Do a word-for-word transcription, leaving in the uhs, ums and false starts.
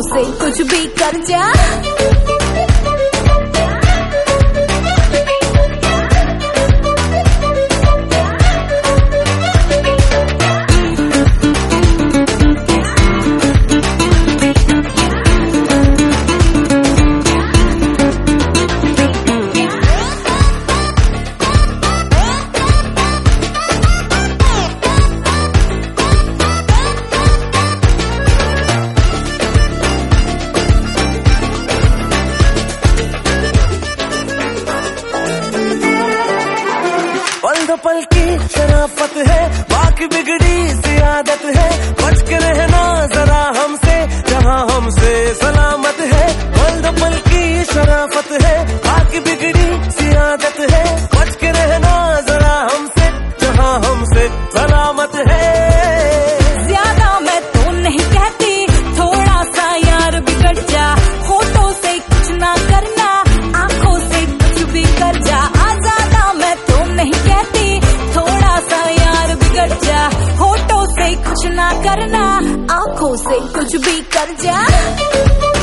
से कुछ भी कर जा। पल दो पल की शराफत है, बाकी बिगड़ी सी आदत है। बच के रहना जरा हमसे, जहाँ हमसे सलामत है। पल दो पल की शराफत है, बाकी बिगड़ी सी आदत है। बच के रहना जरा हमसे, जहाँ हमसे सलामत है। ज्यादा मैं तो नहीं कहती, थोड़ा सा यार बिगड़ जा। होठों से कुछ ना करना, आंखों से कुछ भी कर जा। ज्यादा मैं तो नहीं कहती, थोड़ा सा यार बिगड़ जा। होठों से कुछ ना करना, आंखों से कुछ भी कर जा।